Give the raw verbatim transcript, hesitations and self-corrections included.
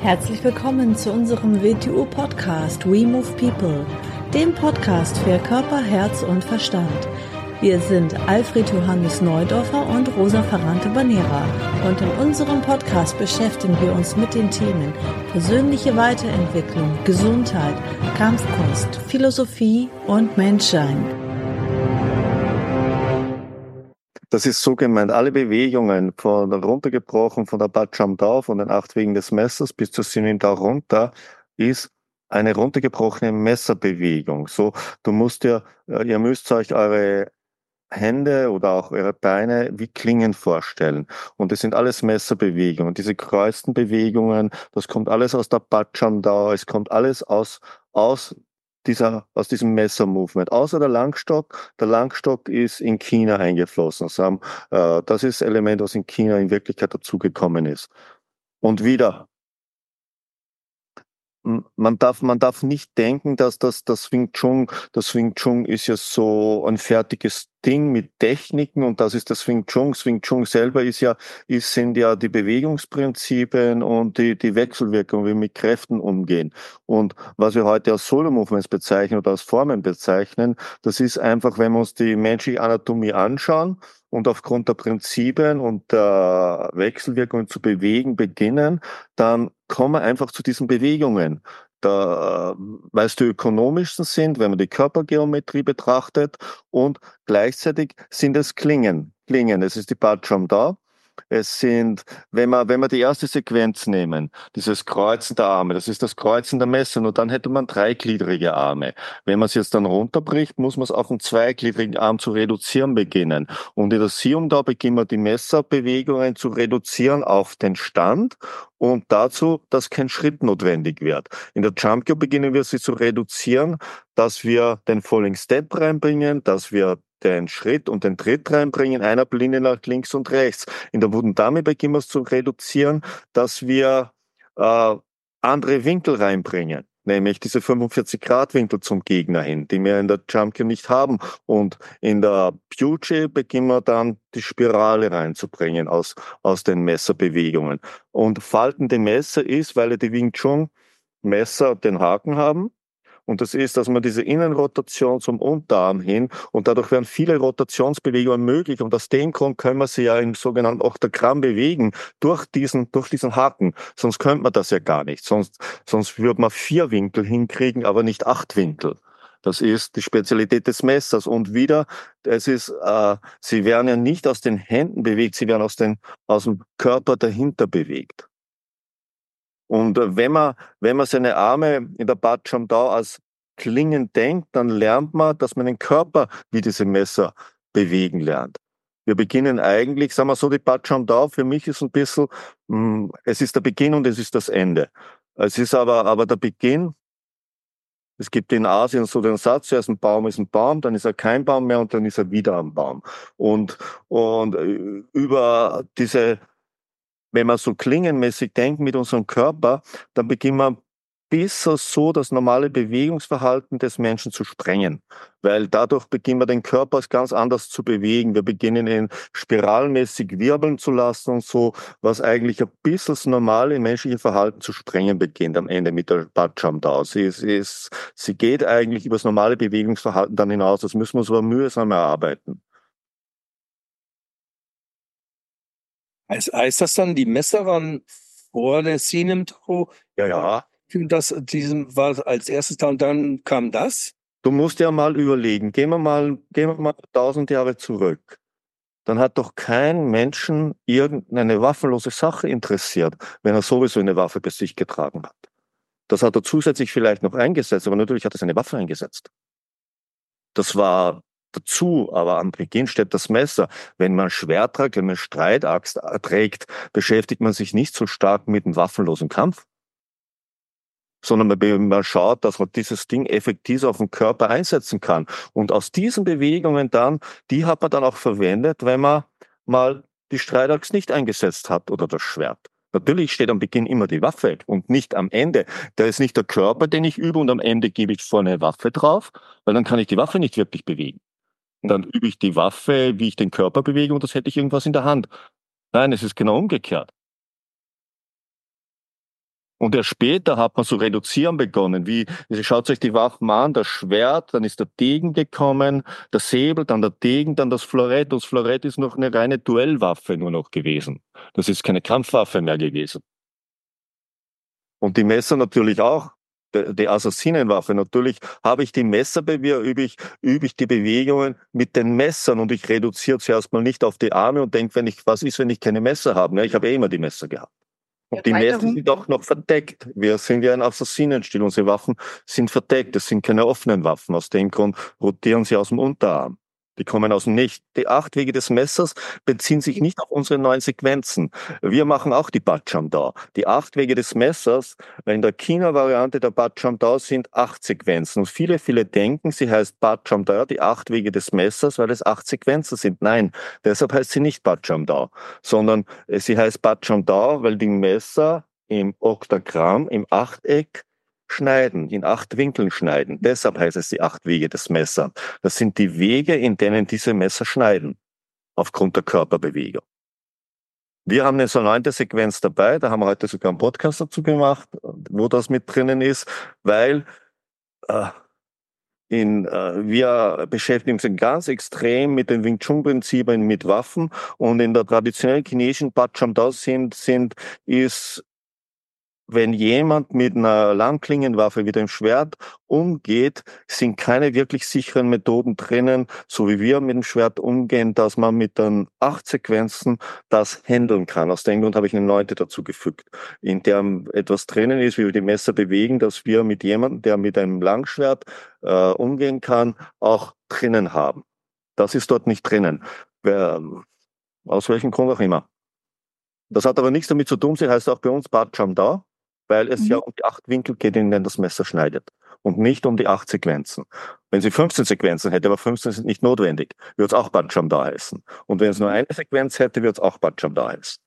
Herzlich willkommen zu unserem W T U-Podcast We Move People, dem Podcast für Körper, Herz und Verstand. Wir sind Alfred Johannes Neudorfer und Rosa Ferrante-Banera und in unserem Podcast beschäftigen wir uns mit den Themen persönliche Weiterentwicklung, Gesundheit, Kampfkunst, Philosophie und Menschsein. Das ist so gemeint, alle Bewegungen von runtergebrochen, von der Bajam Dao, von den acht Wegen des Messers bis zur Sinim Dao runter, ist eine runtergebrochene Messerbewegung. So, du musst ja, ihr müsst euch eure Hände oder auch eure Beine wie Klingen vorstellen. Und das sind alles Messerbewegungen. Diese kreuzten Bewegungen, das kommt alles aus der Bajam Dao, es kommt alles aus, aus dieser, aus diesem Messer-Movement. Außer der Langstock. Der Langstock ist in China eingeflossen. Also, äh, das ist das Element, was in China in Wirklichkeit dazugekommen ist. Und wieder, Man darf, man darf nicht denken, dass das, das Wing Chun, das Wing Chun ist ja so ein fertiges Ding mit Techniken und das ist das Wing Chun. Das Wing Chun selber ist ja, ist, sind ja die Bewegungsprinzipien und die, die Wechselwirkung, wie wir mit Kräften umgehen. Und was wir heute als Solo Movements bezeichnen oder als Formen bezeichnen, das ist einfach, wenn wir uns die menschliche Anatomie anschauen und aufgrund der Prinzipien und der Wechselwirkungen zu bewegen beginnen, dann kommen wir einfach zu diesen Bewegungen. Da, weil es die ökonomischsten sind, wenn man die Körpergeometrie betrachtet und gleichzeitig sind es Klingen. Klingen, es ist die Bajam Dao. Es sind, wenn wir, wenn wir die erste Sequenz nehmen, dieses Kreuzen der Arme, das ist das Kreuzen der Messer, nur dann hätte man dreigliedrige Arme. Wenn man es jetzt dann runterbricht, muss man es auf einen zweigliedrigen Arm zu reduzieren beginnen. Und in der Sium da beginnen wir die Messerbewegungen zu reduzieren auf den Stand und dazu, dass kein Schritt notwendig wird. In der Jump Cue beginnen wir sie zu reduzieren, dass wir den Falling Step reinbringen, dass wir den Schritt und den Tritt reinbringen, einer Linie nach links und rechts. In der Wooden Dummy beginnen wir es zu reduzieren, dass wir äh, andere Winkel reinbringen, nämlich diese fünfundvierzig Grad Winkel zum Gegner hin, die wir in der Jump Cue nicht haben. Und in der Pyu-Chi beginnen wir dann die Spirale reinzubringen aus, aus den Messerbewegungen. Und faltende Messer ist, weil die Wing Chun Messer den Haken haben. Und das ist, dass man diese Innenrotation zum Unterarm hin und dadurch werden viele Rotationsbewegungen möglich und aus dem Grund können wir sie ja im sogenannten Oktagramm bewegen durch diesen, durch diesen Haken. Sonst könnte man das ja gar nicht. Sonst, sonst würde man vier Winkel hinkriegen, aber nicht acht Winkel. Das ist die Spezialität des Messers. Und wieder, es ist, äh, sie werden ja nicht aus den Händen bewegt, sie werden aus den, aus dem Körper dahinter bewegt. Und wenn man, wenn man seine Arme in der Bajam Dao als Klingen denkt, dann lernt man, dass man den Körper wie diese Messer bewegen lernt. Wir beginnen eigentlich, sagen wir so, die Bajam Dao für mich ist ein bisschen, mh, es ist der Beginn und es ist das Ende. Es ist aber, aber der Beginn, es gibt in Asien so den Satz, zuerst ein Baum ist ein Baum, dann ist er kein Baum mehr und dann ist er wieder ein Baum. Und, und über diese Wenn wir so klingenmäßig denken mit unserem Körper, dann beginnen wir besser so das normale Bewegungsverhalten des Menschen zu sprengen. Weil dadurch beginnen wir den Körper ganz anders zu bewegen. Wir beginnen ihn spiralmäßig wirbeln zu lassen und so, was eigentlich ein bisschen das normale menschliche Verhalten zu sprengen beginnt am Ende mit der Bajam Dao. Sie, sie, ist, sie geht eigentlich über das normale Bewegungsverhalten dann hinaus. Das müssen wir uns aber mühsam erarbeiten. Heißt, heißt das dann, die Messer waren vor der Sinim Dao? Ja, ja. Das diesem war als erstes da und dann kam das? Du musst ja mal überlegen, gehen wir mal, gehen wir mal tausend Jahre zurück. Dann hat doch kein Menschen irgendeine waffenlose Sache interessiert, wenn er sowieso eine Waffe bei sich getragen hat. Das hat er zusätzlich vielleicht noch eingesetzt, aber natürlich hat er seine Waffe eingesetzt. Das war dazu, aber am Beginn steht das Messer. Wenn man Schwert trägt, wenn man Streitaxt trägt, beschäftigt man sich nicht so stark mit dem waffenlosen Kampf, sondern man, man schaut, dass man dieses Ding effektiv auf den Körper einsetzen kann. Und aus diesen Bewegungen dann, die hat man dann auch verwendet, wenn man mal die Streitaxt nicht eingesetzt hat oder das Schwert. Natürlich steht am Beginn immer die Waffe und nicht am Ende. Da ist nicht der Körper, den ich übe und am Ende gebe ich vorne eine Waffe drauf, weil dann kann ich die Waffe nicht wirklich bewegen. Und dann übe ich die Waffe, wie ich den Körper bewege und das hätte ich irgendwas in der Hand. Nein, es ist genau umgekehrt. Und erst später hat man zu reduzieren begonnen. Wie, schaut euch die Waffen an, das Schwert, dann ist der Degen gekommen, der Säbel, dann der Degen, dann das Florett. Und das Florett ist noch eine reine Duellwaffe nur noch gewesen. Das ist keine Kampfwaffe mehr gewesen. Und die Messer natürlich auch. Die Assassinenwaffe. Natürlich habe ich die Messerbewehr, übe ich, übe ich die Bewegungen mit den Messern und ich reduziere zuerst mal nicht auf die Arme und denke, wenn ich, was ist, wenn ich keine Messer habe? Ja, ich habe eh immer die Messer gehabt. Und die Messer sind auch noch verdeckt. Wir sind ja ein Assassinenstil. Unsere Waffen sind verdeckt. Das sind keine offenen Waffen. Aus dem Grund rotieren sie aus dem Unterarm. Die kommen aus dem Nicht. Die acht Wege des Messers beziehen sich nicht auf unsere neuen Sequenzen. Wir machen auch die Bacham-Da. Die acht Wege des Messers, weil in der China-Variante der Bacham-Da sind acht Sequenzen. Und viele, viele denken, sie heißt Bacham-Da, die acht Wege des Messers, weil es acht Sequenzen sind. Nein, deshalb heißt sie nicht Bacham-Da, sondern sie heißt Bacham-Da, weil die Messer im Oktagramm, im Achteck, schneiden, in acht Winkeln schneiden. Deshalb heißt es die acht Wege des Messers. Das sind die Wege, in denen diese Messer schneiden, aufgrund der Körperbewegung. Wir haben eine so neunte Sequenz dabei, da haben wir heute sogar einen Podcast dazu gemacht, wo das mit drinnen ist, weil äh, in, äh, wir beschäftigen uns ganz extrem mit den Wing Chun Prinzipien mit Waffen und in der traditionellen chinesischen Bacham-Da sind, sind, ist wenn jemand mit einer Langklingenwaffe wie dem Schwert umgeht, sind keine wirklich sicheren Methoden drinnen, so wie wir mit dem Schwert umgehen, dass man mit den acht Sequenzen das handeln kann. Aus dem Grund habe ich eine neunte dazu gefügt, in der etwas drinnen ist, wie wir die Messer bewegen, dass wir mit jemandem, der mit einem Langschwert äh, umgehen kann, auch drinnen haben. Das ist dort nicht drinnen. Wer, aus welchem Grund auch immer. Das hat aber nichts damit zu tun, sie heißt auch bei uns Bacham-Da, weil es mhm. ja um die acht Winkel geht, in denen das Messer schneidet und nicht um die acht Sequenzen. Wenn sie fünfzehn Sequenzen hätte, aber fünfzehn sind nicht notwendig, würde es auch Bacham-Da heißen. Und wenn es nur eine Sequenz hätte, würde es auch Bacham-Da heißen.